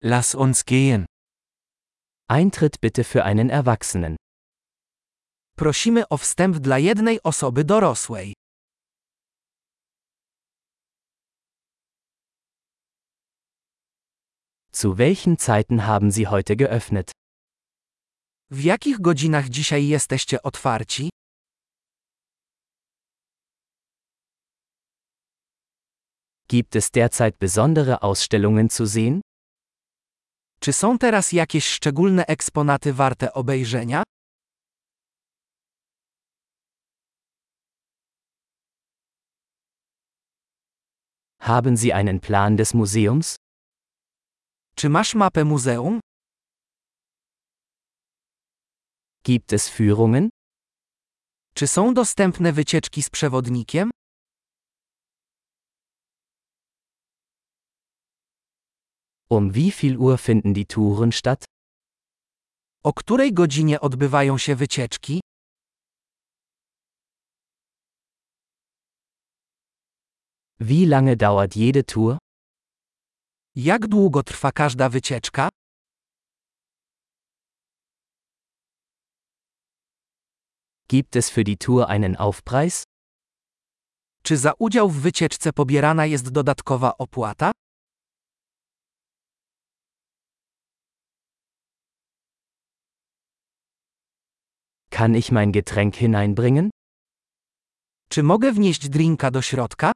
Lass uns gehen. Eintritt bitte für einen Erwachsenen. Prosimy o wstęp dla jednej osoby dorosłej. Zu welchen Zeiten haben Sie heute geöffnet? W jakich godzinach dzisiaj jesteście otwarci? Gibt es derzeit besondere Ausstellungen zu sehen? Czy są teraz jakieś szczególne eksponaty warte obejrzenia? Haben Sie einen Plan des Museums? Czy masz mapę muzeum? Gibt es Führungen? Czy są dostępne wycieczki z przewodnikiem? Wie viel Uhr finden die Touren statt? O której godzinie odbywają się wycieczki? Wie lange dauert jede Tour? Jak długo trwa każda wycieczka? Gibt es für die Tour einen Aufpreis? Czy za udział w wycieczce pobierana jest dodatkowa opłata? Kann ich mein Getränk hineinbringen? Czy mogę wnieść drinka do środka?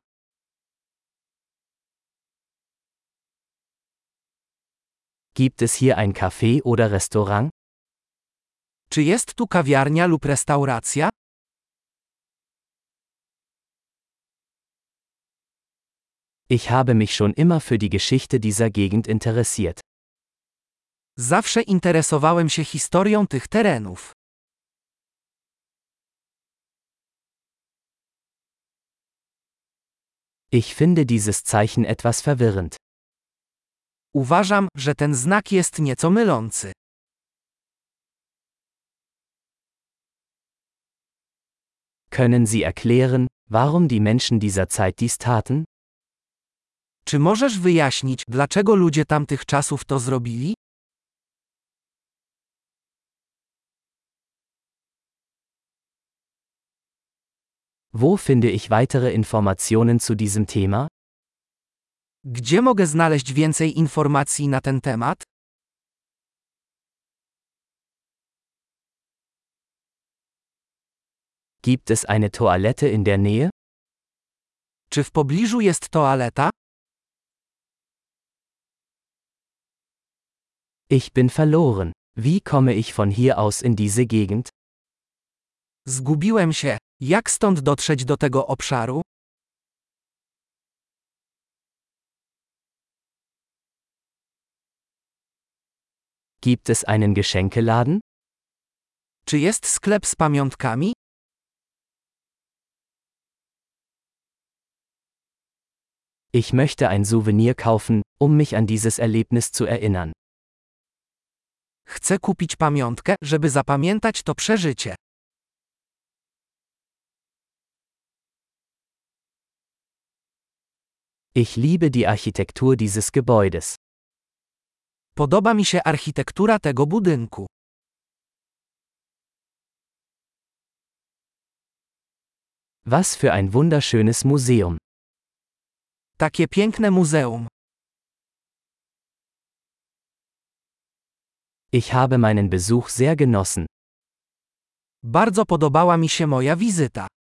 Gibt es hier ein Café oder Restaurant? Czy jest tu kawiarnia lub restauracja? Ich habe mich schon immer für die Geschichte dieser Gegend interessiert. Zawsze interesowałem się historią tych terenów. Ich finde dieses Zeichen etwas verwirrend. Uważam, że ten znak jest nieco mylący. Können Sie erklären, warum die Menschen dieser Zeit dies taten? Czy możesz wyjaśnić, dlaczego ludzie tamtych czasów to zrobili? Wo finde ich weitere Informationen zu diesem Thema? Gdzie mogę znaleźć więcej informacji na ten temat? Gibt es eine Toilette in der Nähe? Czy w pobliżu jest toaleta? Ich bin verloren. Wie komme ich von hier aus in diese Gegend? Zgubiłem się. Jak stąd dotrzeć do tego obszaru? Gibt es einen Geschenkeladen? Czy jest sklep z pamiątkami? Ich möchte ein Souvenir kaufen, um mich an dieses Erlebnis zu erinnern. Chcę kupić pamiątkę, żeby zapamiętać to przeżycie. Ich liebe die Architektur dieses Gebäudes. Podoba mi się architektura tego budynku. Was für ein wunderschönes Museum. Takie piękne muzeum. Ich habe meinen Besuch sehr genossen. Bardzo podobała mi się moja wizyta.